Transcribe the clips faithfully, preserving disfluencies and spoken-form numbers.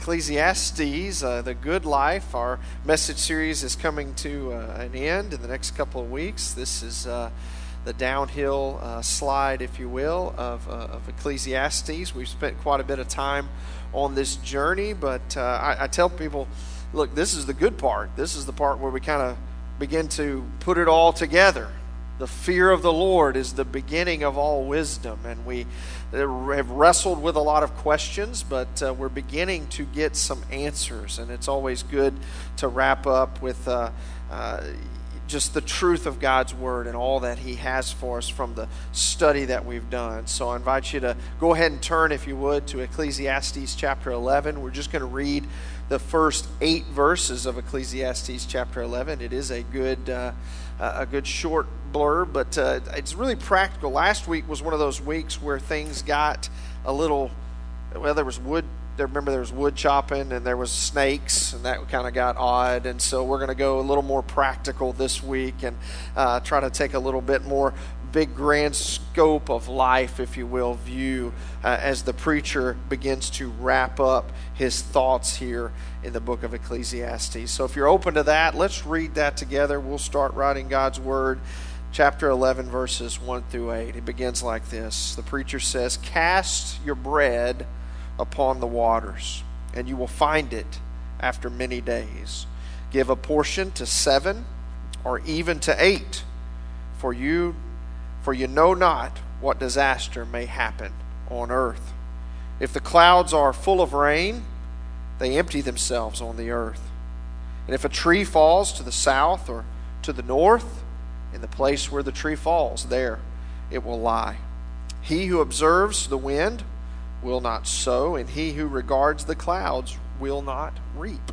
Ecclesiastes, uh, the good life. Our message series is coming to uh, an end in the next couple of weeks. This is uh, the downhill uh, slide, if you will, of, uh, of Ecclesiastes. We've spent quite a bit of time on this journey, but uh, I, I tell people, look, this is the good part. This is the part where we kind of begin to put it all together. The fear of the Lord is the beginning of all wisdom, and we have wrestled with a lot of questions, but uh, we're beginning to get some answers, and it's always good to wrap up with uh, uh, just the truth of God's Word and all that He has for us from the study that we've done. So I invite you to go ahead and turn, if you would, to Ecclesiastes chapter eleven. We're just going to read the first eight verses of Ecclesiastes chapter eleven. It is a good uh, a good short blurb, but uh, it's really practical. Last week was one of those weeks where things got a little, well, there was wood, I remember there was wood chopping and there was snakes, and that kind of got odd, and so we're going to go a little more practical this week and uh, try to take a little bit more big grand scope of life, if you will, view uh, as the preacher begins to wrap up his thoughts here in the book of Ecclesiastes. So if you're open to that, let's read that together. We'll start writing God's Word, chapter eleven, verses one through eight. It begins like this. The preacher says, "Cast your bread upon the waters, and you will find it after many days. Give a portion to seven, or even to eight, for you For you know not what disaster may happen on earth. If the clouds are full of rain, they empty themselves on the earth. And if a tree falls to the south or to the north, in the place where the tree falls, there it will lie. He who observes the wind will not sow, and he who regards the clouds will not reap.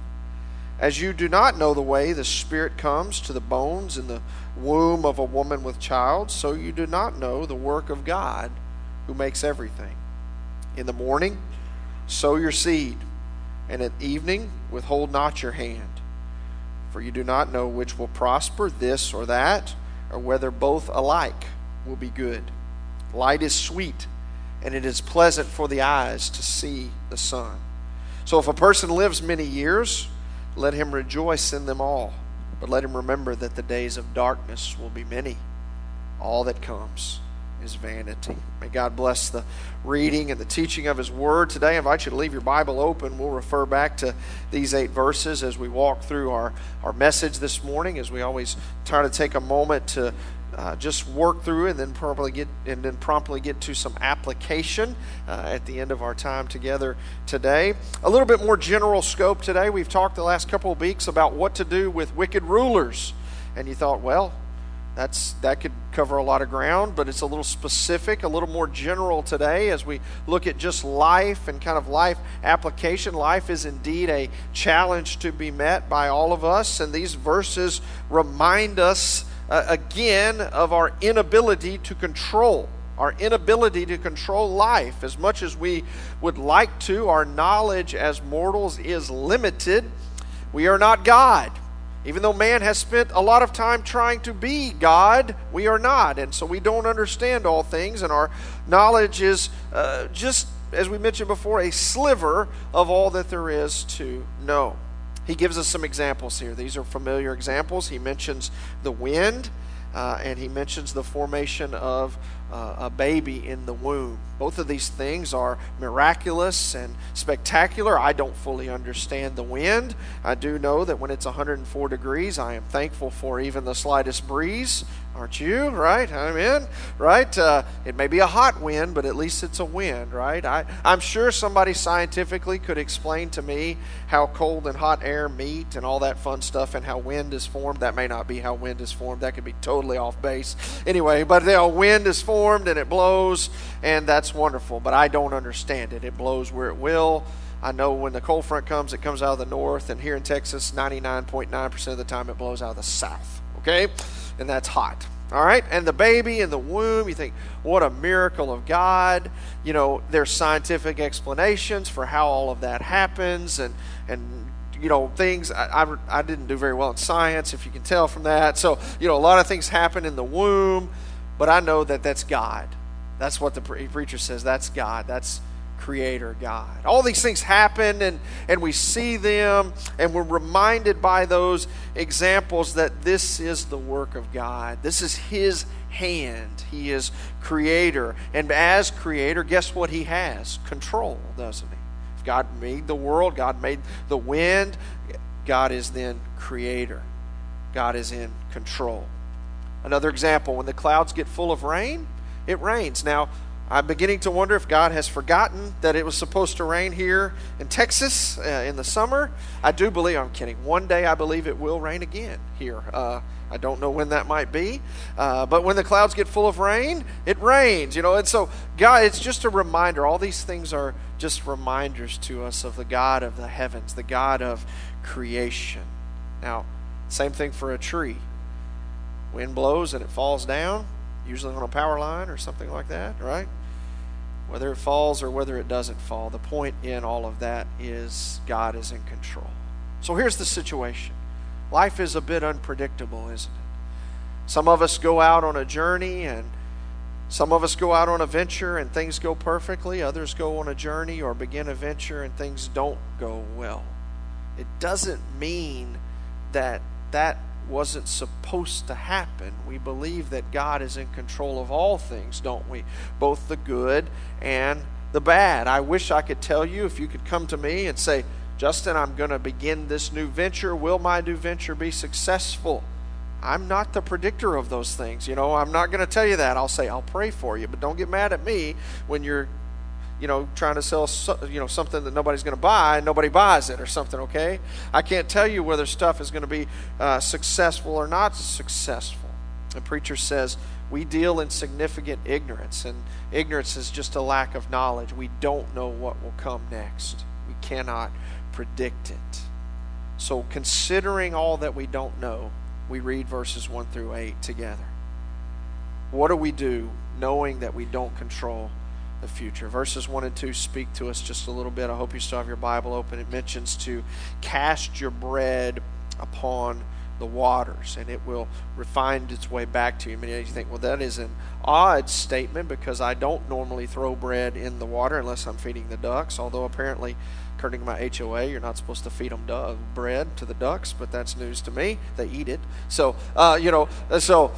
As you do not know the way the Spirit comes to the bones in the womb of a woman with child, so you do not know the work of God who makes everything. In the morning, sow your seed, and at evening, withhold not your hand. For you do not know which will prosper, this or that, or whether both alike will be good. Light is sweet, and it is pleasant for the eyes to see the sun. So if a person lives many years, let him rejoice in them all, but let him remember that the days of darkness will be many. All that comes is vanity." May God bless the reading and the teaching of His Word today. I invite you to leave your Bible open. We'll refer back to these eight verses as we walk through our, our message this morning, as we always try to take a moment to Uh, just work through and then probably get and then promptly get to some application uh, at the end of our time together today. A little bit more general scope today. We've talked the last couple of weeks about what to do with wicked rulers, and you thought, well, that's that could cover a lot of ground, but it's a little specific, a little more general today as we look at just life and kind of life application. Life is indeed a challenge to be met by all of us, and these verses remind us Uh, again of our inability to control, our inability to control life. As much as we would like to, our knowledge as mortals is limited. We are not God. Even though man has spent a lot of time trying to be God, we are not. And so we don't understand all things, and our knowledge is uh, just, as we mentioned before, a sliver of all that there is to know. He gives us some examples here. These are familiar examples. He mentions the wind, uh, and he mentions the formation of uh, a baby in the womb. Both of these things are miraculous and spectacular. I don't fully understand the wind. I do know that when it's one hundred four degrees, I am thankful for even the slightest breeze. Aren't you? Right? I'm in. Right? Uh, it may be a hot wind, but at least it's a wind, right? I, I'm sure somebody scientifically could explain to me how cold and hot air meet and all that fun stuff and how wind is formed. That may not be how wind is formed. That could be totally off base. Anyway, but you know, wind is formed and it blows, and that's wonderful, but I don't understand it. It blows where it will. I know when the cold front comes, it comes out of the north, and here in Texas, ninety-nine point nine percent of the time it blows out of the south, okay? And that's hot, all right? And the baby in the womb, you think, what a miracle of God. You know, there's scientific explanations for how all of that happens, and, and you know, things, I, I, I didn't do very well in science, if you can tell from that. So, you know, a lot of things happen in the womb, but I know that that's God. That's what the pre- preacher says. That's God. That's creator God. All these things happen, and, and we see them, and we're reminded by those examples that this is the work of God. This is His hand. He is creator. And as creator, guess what He has? Control, doesn't He? If God made the world, God made the wind, God is then creator. God is in control. Another example, when the clouds get full of rain, it rains. Now, I'm beginning to wonder if God has forgotten that it was supposed to rain here in Texas uh, in the summer. I do believe, I'm kidding, one day I believe it will rain again here. Uh, I don't know when that might be. Uh, but when the clouds get full of rain, it rains, you know. And so, God, it's just a reminder. All these things are just reminders to us of the God of the heavens, the God of creation. Now, same thing for a tree. Wind blows and it falls down, usually on a power line or something like that, right? Whether it falls or whether it doesn't fall, the point in all of that is God is in control. So here's the situation. Life is a bit unpredictable, isn't it? Some of us go out on a journey, and some of us go out on a venture and things go perfectly. Others go on a journey or begin a venture and things don't go well. It doesn't mean that that wasn't supposed to happen. We believe that God is in control of all things, don't we? Both the good and the bad. I wish I could tell you, if you could come to me and say, Justin, I'm going to begin this new venture. Will my new venture be successful? I'm not the predictor of those things. You know, I'm not going to tell you that. I'll say, I'll pray for you, but don't get mad at me when you're you know, trying to sell, you know, something that nobody's going to buy and nobody buys it or something, okay? I can't tell you whether stuff is going to be uh, successful or not successful. The preacher says we deal in significant ignorance, and ignorance is just a lack of knowledge. We don't know what will come next. We cannot predict it. So considering all that we don't know, we read verses one through eight together. What do we do knowing that we don't control the future? Verses one and two speak to us just a little bit. I hope you still have your Bible open. It mentions to cast your bread upon the waters, and it will find its way back to you. Many of you think, well, that is an odd statement because I don't normally throw bread in the water unless I'm feeding the ducks, although apparently, according to my H O A, you're not supposed to feed them du- bread to the ducks, but that's news to me. They eat it. So, uh, you know, so,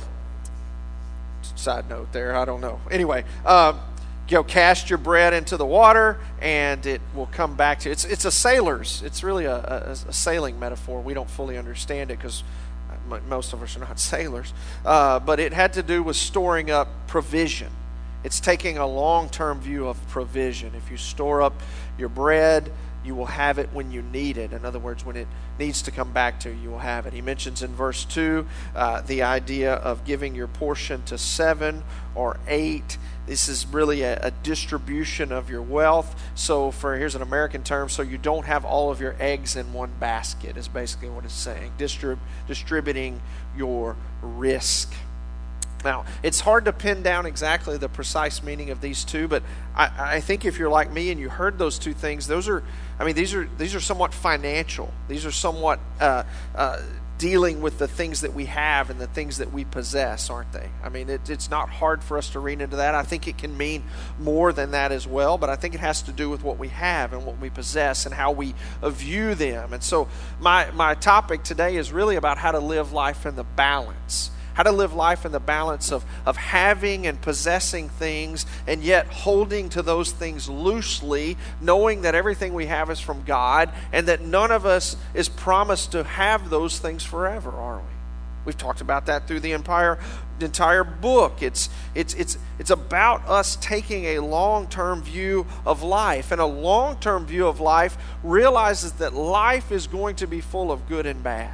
side note there, I don't know. Anyway, um, you know, cast your bread into the water, and it will come back to you. It's it's a sailor's. It's really a, a, a sailing metaphor. We don't fully understand it because most of us are not sailors. Uh, but it had to do with storing up provision. It's taking a long-term view of provision. If you store up your bread, you will have it when you need it. In other words, when it needs to come back to you, you will have it. He mentions in verse two uh, the idea of giving your portion to seven or eight. This is really a, a distribution of your wealth. So for, here's an American term, so you don't have all of your eggs in one basket is basically what it's saying. Distrib- distributing your risk. Now, it's hard to pin down exactly the precise meaning of these two, but I, I think if you're like me and you heard those two things, those are, I mean, these are these are somewhat financial. These are somewhat uh, uh, dealing with the things that we have and the things that we possess, aren't they? I mean, it, it's not hard for us to read into that. I think it can mean more than that as well, but I think it has to do with what we have and what we possess and how we view them. And so my my topic today is really about how to live life in the balance. How to live life in the balance of, of having and possessing things and yet holding to those things loosely, knowing that everything we have is from God and that none of us is promised to have those things forever, are we? We've talked about that through the entire, entire book. It's, it's, it's, it's about us taking a long-term view of life. And a long-term view of life realizes that life is going to be full of good and bad.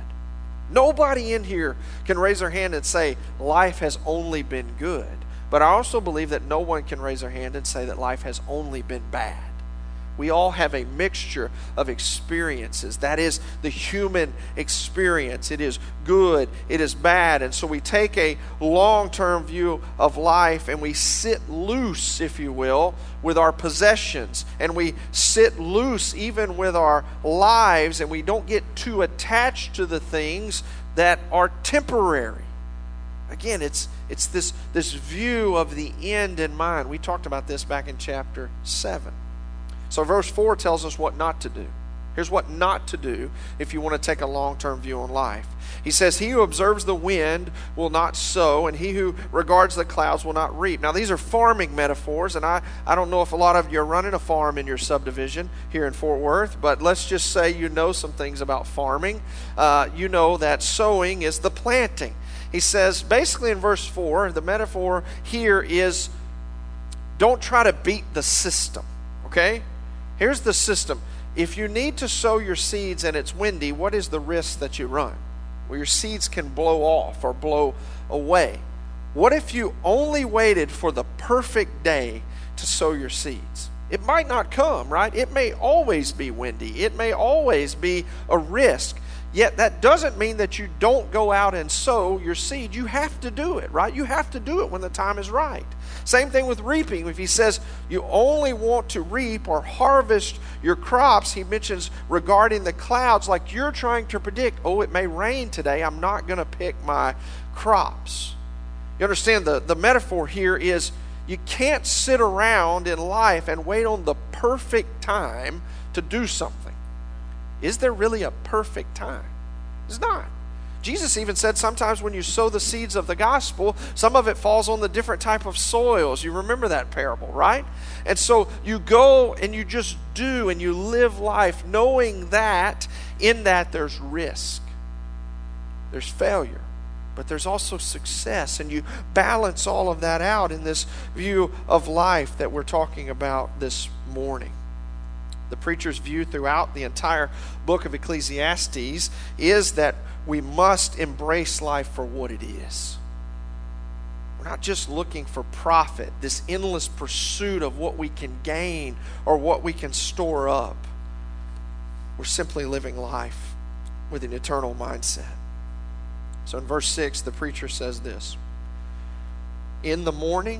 Nobody in here can raise their hand and say life has only been good. But I also believe that no one can raise their hand and say that life has only been bad. We all have a mixture of experiences. That is the human experience. It is good, it is bad. And so we take a long-term view of life and we sit loose, if you will, with our possessions. And we sit loose even with our lives, and we don't get too attached to the things that are temporary. Again, it's it's this, this view of the end in mind. We talked about this back in chapter seven. So verse four tells us what not to do. Here's what not to do if you want to take a long-term view on life. He says, he who observes the wind will not sow, and he who regards the clouds will not reap. Now, these are farming metaphors, and I, I don't know if a lot of you are running a farm in your subdivision here in Fort Worth, but let's just say you know some things about farming. Uh, you know that sowing is the planting. He says, basically in verse four, the metaphor here is don't try to beat the system, okay? Here's the system. If you need to sow your seeds and it's windy, what is the risk that you run? Well, your seeds can blow off or blow away. What if you only waited for the perfect day to sow your seeds? It might not come, right? It may always be windy. It may always be a risk. Yet that doesn't mean that you don't go out and sow your seed. You have to do it, right? You have to do it when the time is right. Same thing with reaping. If he says you only want to reap or harvest your crops, he mentions regarding the clouds, like you're trying to predict, oh, it may rain today, I'm not going to pick my crops. You understand the, the metaphor here is you can't sit around in life and wait on the perfect time to do something. Is there really a perfect time? It's not. Jesus even said sometimes when you sow the seeds of the gospel, some of it falls on the different type of soils. You remember that parable, right? And so you go and you just do and you live life knowing that in that there's risk. There's failure. But there's also success. And you balance all of that out in this view of life that we're talking about this morning. The preacher's view throughout the entire book of Ecclesiastes is that we must embrace life for what it is. We're not just looking for profit, this endless pursuit of what we can gain or what we can store up. We're simply living life with an eternal mindset. So in verse six, the preacher says this: in the morning,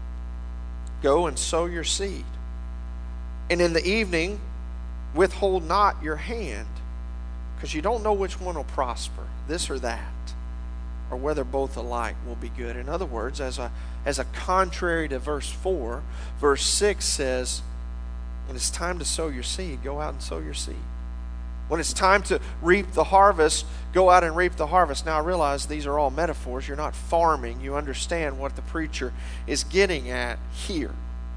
go and sow your seed. And in the evening, withhold not your hand, because you don't know which one will prosper, this or that, or whether both alike will be good. In other words, as a, as a contrary to verse four, verse six says, when it's time to sow your seed, go out and sow your seed. When it's time to reap the harvest, go out and reap the harvest. Now I realize these are all metaphors. You're not farming. You understand what the preacher is getting at here.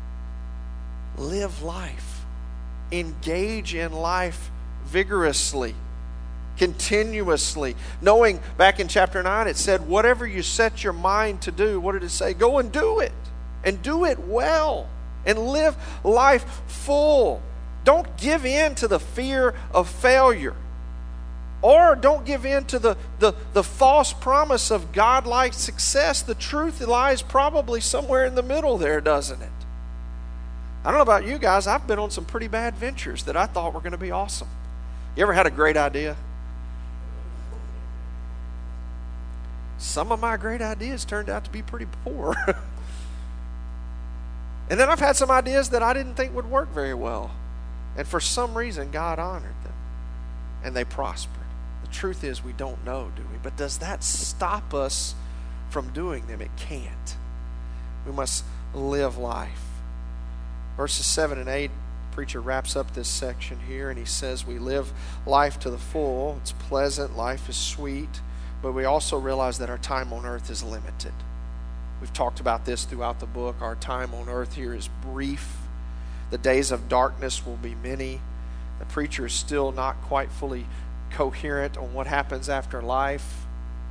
Live life. Engage in life vigorously, continuously. Knowing back in chapter nine it said, whatever you set your mind to do, what did it say? Go and do it. And do it well. And live life full. Don't give in to the fear of failure. Or don't give in to the, the, the false promise of God-like success. The truth lies probably somewhere in the middle there, doesn't it? I don't know about you guys, I've been on some pretty bad ventures that I thought were going to be awesome. You ever had a great idea? Some of my great ideas turned out to be pretty poor. And then I've had some ideas that I didn't think would work very well. And for some reason, God honored them. And they prospered. The truth is, we don't know, do we? But does that stop us from doing them? It can't. We must live life. Verses seven and eight, the preacher wraps up this section here, and he says we live life to the full. It's pleasant, life is sweet, but we also realize that our time on earth is limited. We've talked about this throughout the book. Our time on earth here is brief. The days of darkness will be many. The preacher is still not quite fully coherent on what happens after life.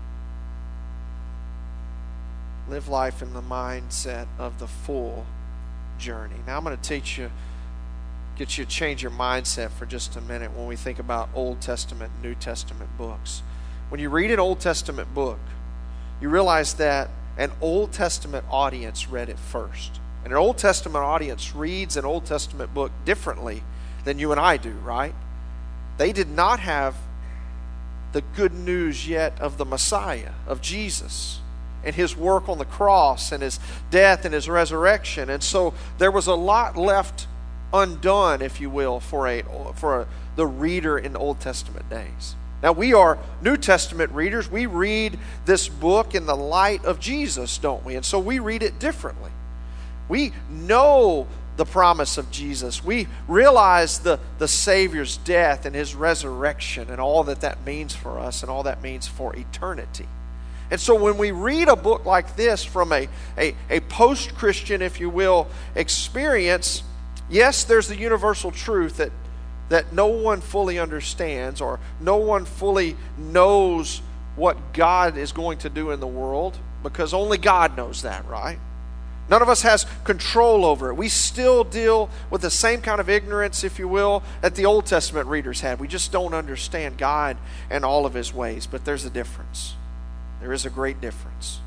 Live life in the mindset of the full journey. Now I'm going to teach you, get you to change your mindset for just a minute when we think about Old Testament and New Testament books. When you read an Old Testament book, you realize that an Old Testament audience read it first. And an Old Testament audience reads an Old Testament book differently than you and I do, right? They did not have the good news yet of the Messiah, of Jesus, and his work on the cross and his death and his resurrection. And so there was a lot left undone, if you will, for a for a, the reader in Old Testament days. Now we are New Testament readers. We read this book in the light of Jesus, don't we? And so we read it differently. We know the promise of Jesus. We realize the, the Savior's death and His resurrection and all that that means for us and all that means for eternity. And so when we read a book like this from a, a, a post-Christian, if you will, experience, yes, there's the universal truth that, that no one fully understands or no one fully knows what God is going to do in the world, because only God knows that, right? None of us has control over it. We still deal with the same kind of ignorance, if you will, that the Old Testament readers had. We just don't understand God and all of His ways. But there's a difference. There is a great difference.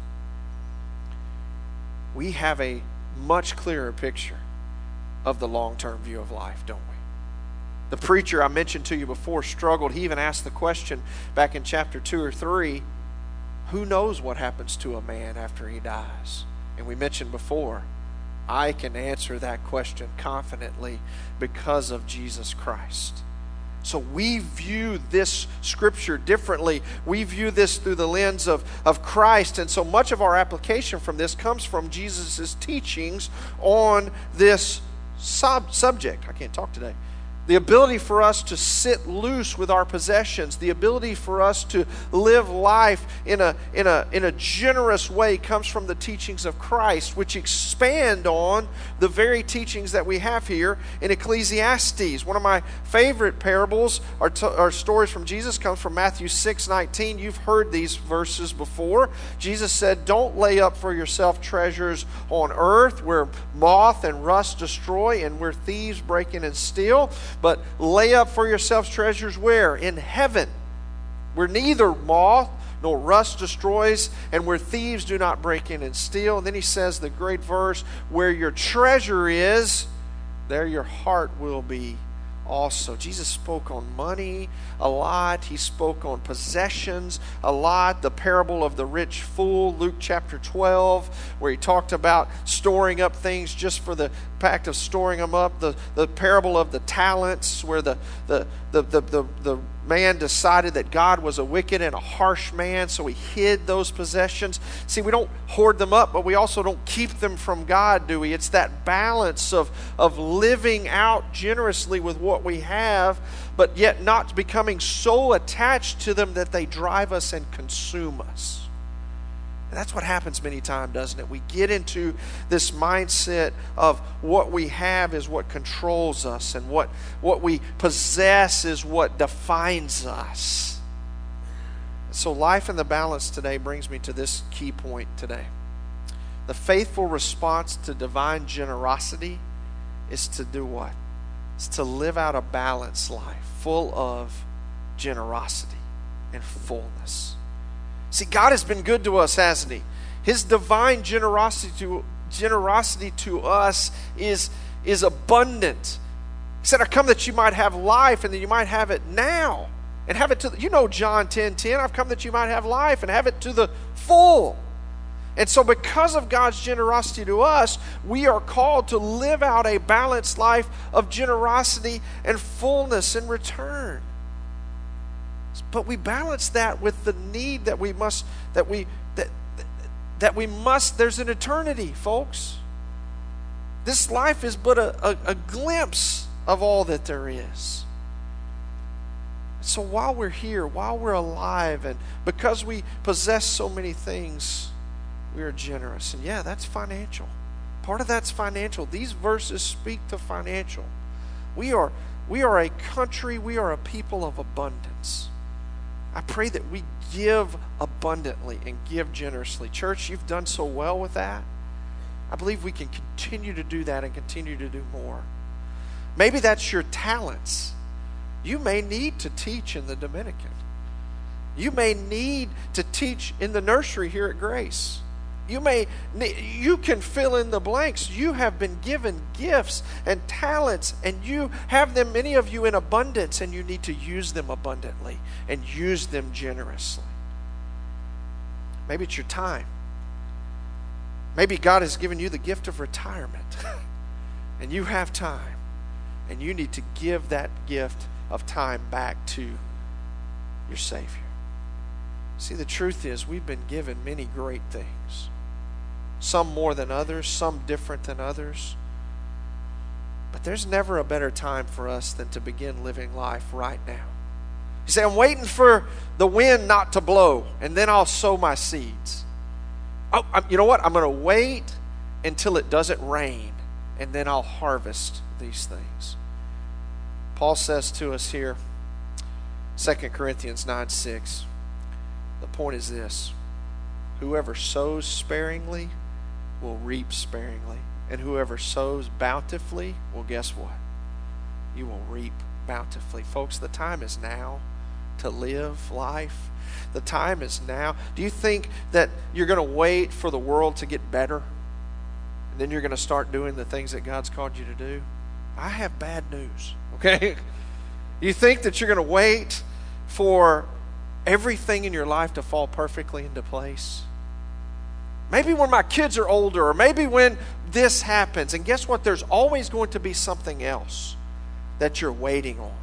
We have a much clearer picture of the long-term view of life, don't we? The preacher I mentioned to you before struggled. He even asked the question back in chapter two or three, who knows what happens to a man after he dies? And we mentioned before, I can answer that question confidently because of Jesus Christ. So we view this scripture differently. We view this through the lens of, of Christ. And so much of our application from this comes from Jesus' teachings on this sub- subject. I can't talk today. The ability for us to sit loose with our possessions, the ability for us to live life in a, in a, in a generous way comes from the teachings of Christ, which expand on the very teachings that we have here in Ecclesiastes. One of my favorite parables or, t- or stories from Jesus comes from Matthew six nineteen. You've heard these verses before. Jesus said, don't lay up for yourself treasures on earth where moth and rust destroy and where thieves break in and steal. But lay up for yourselves treasures where? In heaven, where neither moth nor rust destroys, and where thieves do not break in and steal. And then he says the great verse, where your treasure is, there your heart will be also. Jesus spoke on money a lot. He spoke on possessions a lot. The parable of the rich fool, Luke chapter twelve, where he talked about storing up things just for the fact of storing them up. The, the parable of the talents, where the, the, the, the, the, the man decided that God was a wicked and a harsh man, so he hid those possessions. See, we don't hoard them up, but we also don't keep them from God, do we? It's that balance of, of living out generously with what we have, but yet not becoming so attached to them that they drive us and consume us. And that's what happens many times, doesn't it? We get into this mindset of what we have is what controls us, and what, what we possess is what defines us. So life in the balance today brings me to this key point today. The faithful response to divine generosity is to do what? It's to live out a balanced life full of generosity and fullness. See, God has been good to us, hasn't He? His divine generosity to, generosity to us is, is abundant. He said, I come that you might have life and that you might have it now. And have it to, you know John ten ten, I've come that you might have life and have it to the full. And so because of God's generosity to us, we are called to live out a balanced life of generosity and fullness in return. But we balance that with the need that we must, that we, that, that we must, there's an eternity, folks. This life is but a, a, a glimpse of all that there is. So while we're here, while we're alive, and because we possess so many things, we are generous. And yeah, that's financial. Part of that's financial. These verses speak to financial. We are, we are a country, we are a people of abundance. I pray that we give abundantly and give generously. Church, you've done so well with that. I believe we can continue to do that and continue to do more. Maybe that's your talents. You may need to teach in the Dominican. You may need to teach in the nursery here at Grace. You may, you can fill in the blanks. You have been given gifts and talents, and you have them, many of you, in abundance, and you need to use them abundantly and use them generously. Maybe it's your time. Maybe God has given you the gift of retirement, and you have time, and you need to give that gift of time back to your Savior. See, the truth is, we've been given many great things. Some more than others, some different than others. But there's never a better time for us than to begin living life right now. You say, I'm waiting for the wind not to blow, and then I'll sow my seeds. Oh, I'm, you know what? I'm going to wait until it doesn't rain, and then I'll harvest these things. Paul says to us here, Second Corinthians nine six, the point is this: whoever sows sparingly will reap sparingly, and whoever sows bountifully, well, guess what? You will reap bountifully. Folks, the time is now to live life. The time is now. Do you think that you're going to wait for the world to get better, and then you're going to start doing the things that God's called you to do? I have bad news, okay? You think that you're going to wait for everything in your life to fall perfectly into place? Maybe when my kids are older, or maybe when this happens. And guess what? There's always going to be something else that you're waiting on.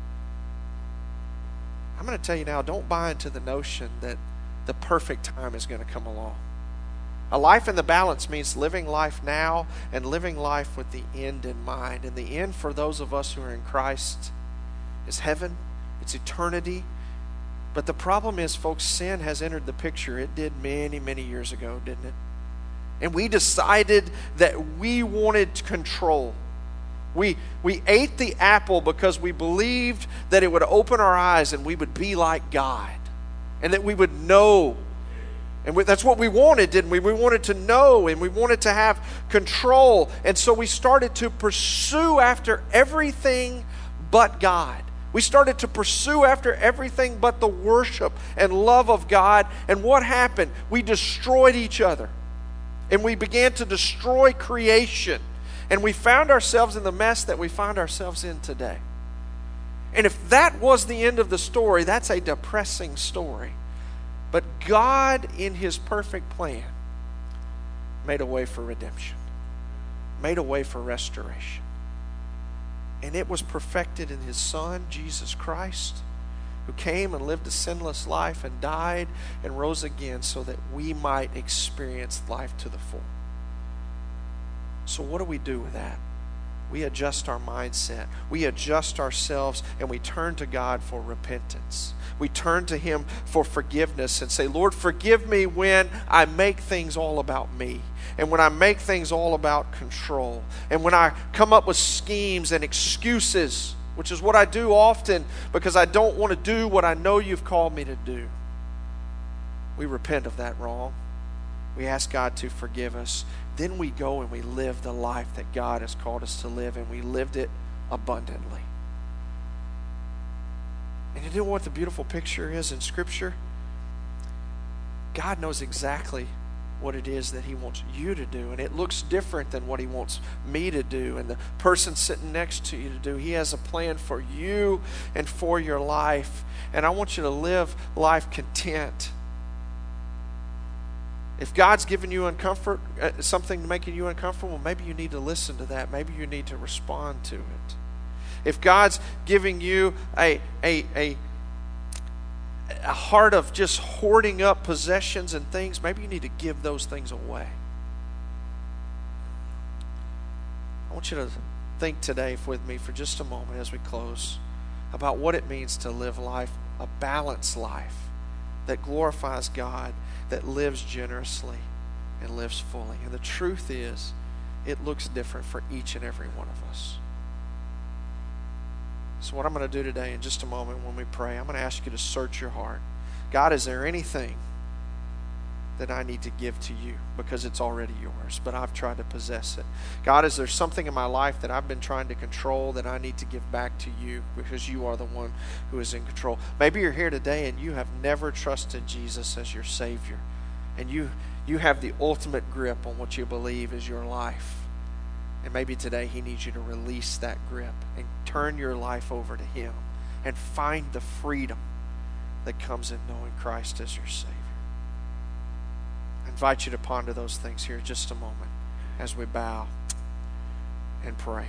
I'm going to tell you now, don't buy into the notion that the perfect time is going to come along. A life in the balance means living life now and living life with the end in mind. And the end for those of us who are in Christ is heaven. It's eternity. But the problem is, folks, sin has entered the picture. It did many, many years ago, didn't it? And we decided that we wanted control. We, we ate the apple because we believed that it would open our eyes and we would be like God. And that we would know. And we, that's what we wanted, didn't we? We wanted to know and we wanted to have control. And so we started to pursue after everything but God. We started to pursue after everything but the worship and love of God. And what happened? We destroyed each other. And we began to destroy creation. And we found ourselves in the mess that we find ourselves in today. And if that was the end of the story, that's a depressing story. But God, in His perfect plan, made a way for redemption. Made a way for restoration. And it was perfected in His Son, Jesus Christ, who came and lived a sinless life and died and rose again so that we might experience life to the full. So what do we do with that? We adjust our mindset. We adjust ourselves and we turn to God for repentance. We turn to Him for forgiveness and say, Lord, forgive me when I make things all about me. And when I make things all about control. And when I come up with schemes and excuses, which is what I do often because I don't want to do what I know You've called me to do. We repent of that wrong. We ask God to forgive us. Then we go and we live the life that God has called us to live, and we lived it abundantly. And you know what the beautiful picture is in Scripture? God knows exactly what it is that He wants you to do, and it looks different than what He wants me to do and the person sitting next to you to do. He has a plan for you and for your life, and I want you to live life content. If God's given you uncomfort, uh, something making you uncomfortable, maybe you need to listen to that. Maybe you need to respond to it. If God's giving you a a a a heart of just hoarding up possessions and things, maybe you need to give those things away. I want you to think today with me for just a moment as we close about what it means to live life, a balanced life that glorifies God, that lives generously and lives fully. And the truth is, it looks different for each and every one of us. So what I'm going to do today in just a moment when we pray, I'm going to ask you to search your heart. God, is there anything that I need to give to You because it's already Yours, but I've tried to possess it? God, is there something in my life that I've been trying to control that I need to give back to You because You are the one who is in control? Maybe you're here today and you have never trusted Jesus as your Savior, and you you have the ultimate grip on what you believe is your life. And maybe today He needs you to release that grip and turn your life over to Him and find the freedom that comes in knowing Christ as your Savior. I invite you to ponder those things here in just a moment as we bow and pray.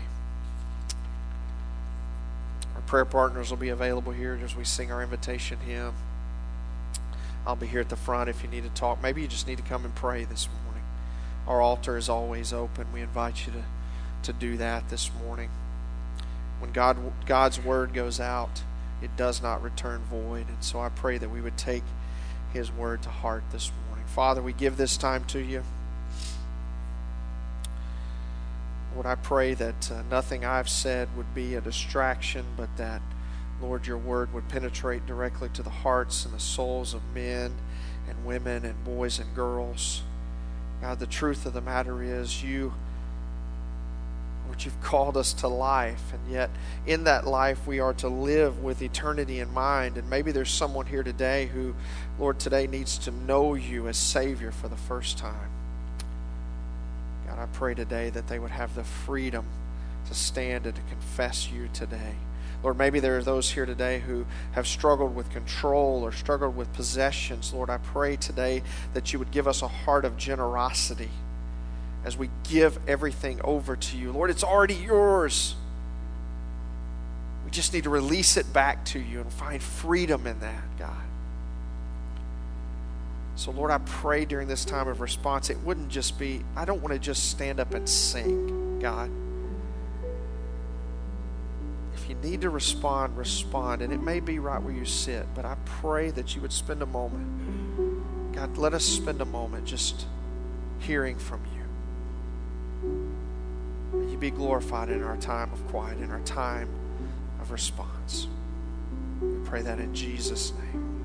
Our prayer partners will be available here as we sing our invitation hymn. I'll be here at the front if you need to talk. Maybe you just need to come and pray this morning. Our altar is always open. We invite you to to do that this morning. When God God's word goes out, it does not return void. And so I pray that we would take His word to heart this morning. Father, we give this time to you. Lord, I pray that uh, nothing I've said would be a distraction, but that, Lord, your word would penetrate directly to the hearts and the souls of men and women and boys and girls. God, the truth of the matter is you, Lord, you've called us to life, and yet in that life we are to live with eternity in mind. And maybe there's someone here today who, Lord, today needs to know you as Savior for the first time. God, I pray today that they would have the freedom to stand and to confess you today. Lord, maybe there are those here today who have struggled with control or struggled with possessions. Lord, I pray today that you would give us a heart of generosity as we give everything over to you. Lord, it's already yours. We just need to release it back to you and find freedom in that, God. So, Lord, I pray during this time of response, it wouldn't just be, I don't want to just stand up and sing, God. If you need to respond, respond. And it may be right where you sit, but I pray that you would spend a moment. God, let us spend a moment just hearing from you. May you be glorified in our time of quiet, in our time of response. We pray that in Jesus' name.